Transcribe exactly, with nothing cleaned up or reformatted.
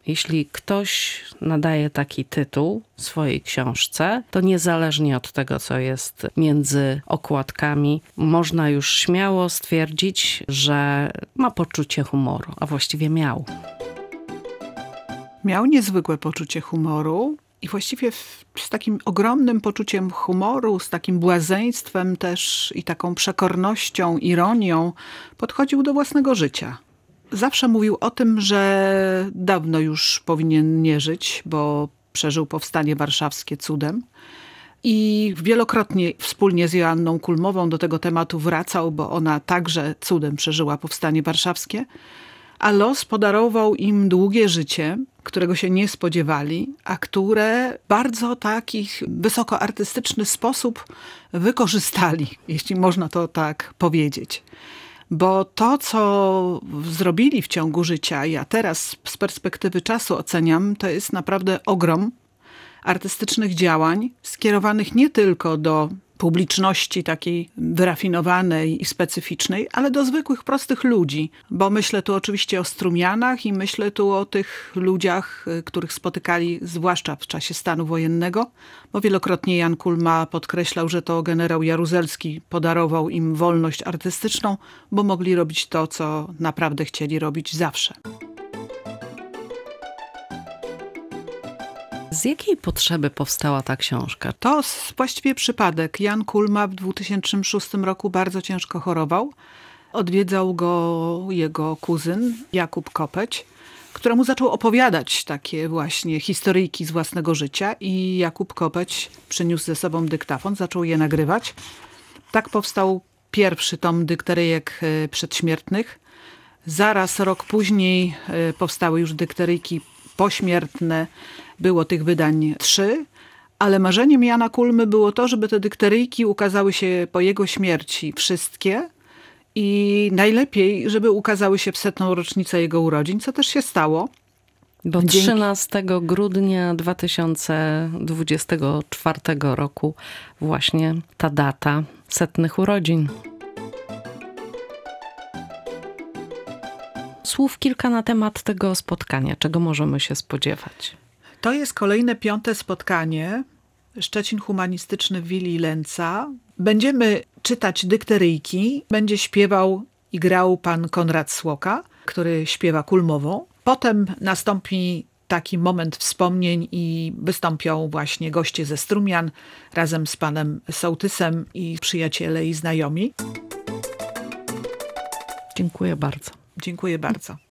Jeśli ktoś nadaje taki tytuł swojej książce, to niezależnie od tego, co jest między okładkami, można już śmiało stwierdzić, że ma poczucie humoru, a właściwie miał. Miał niezwykłe poczucie humoru i właściwie w, z takim ogromnym poczuciem humoru, z takim błazeństwem też i taką przekornością, ironią podchodził do własnego życia. Zawsze mówił o tym, że dawno już powinien nie żyć, bo przeżył powstanie warszawskie cudem. I wielokrotnie wspólnie z Joanną Kulmową do tego tematu wracał, bo ona także cudem przeżyła powstanie warszawskie. A los podarował im długie życie, którego się nie spodziewali, a które w bardzo taki wysokoartystyczny sposób wykorzystali, jeśli można to tak powiedzieć. Bo to, co zrobili w ciągu życia, ja teraz z perspektywy czasu oceniam, to jest naprawdę ogrom artystycznych działań skierowanych nie tylko do publiczności takiej wyrafinowanej i specyficznej, ale do zwykłych, prostych ludzi. Bo myślę tu oczywiście o Strumianach i myślę tu o tych ludziach, których spotykali zwłaszcza w czasie stanu wojennego, bo wielokrotnie Jan Kulma podkreślał, że to generał Jaruzelski podarował im wolność artystyczną, bo mogli robić to, co naprawdę chcieli robić zawsze. Z jakiej potrzeby powstała ta książka? To właściwie przypadek. Jan Kulma w dwa tysiące szóstym roku bardzo ciężko chorował. Odwiedzał go jego kuzyn Jakub Kopeć, któremu zaczął opowiadać takie właśnie historyjki z własnego życia i Jakub Kopeć przyniósł ze sobą dyktafon, zaczął je nagrywać. Tak powstał pierwszy tom dykteryjek przedśmiertnych. Zaraz rok później powstały już dykteryjki pośmiertne. Było tych wydań trzy, ale marzeniem Jana Kulmy było to, żeby te dykteryjki ukazały się po jego śmierci wszystkie i najlepiej, żeby ukazały się w setną rocznicę jego urodzin, co też się stało. Bo Dzięki... trzynastego grudnia dwa tysiące dwudziestego czwartego roku właśnie ta data setnych urodzin. Słów kilka na temat tego spotkania. Czego możemy się spodziewać? To jest kolejne piąte spotkanie. Szczecin Humanistyczny w Willi Lenca. Będziemy czytać dykteryjki. Będzie śpiewał i grał pan Konrad Słoka, który śpiewa Kulmową. Potem nastąpi taki moment wspomnień i wystąpią właśnie goście ze Strumian razem z panem Sołtysem i przyjaciele i znajomi. Dziękuję bardzo. Dziękuję bardzo.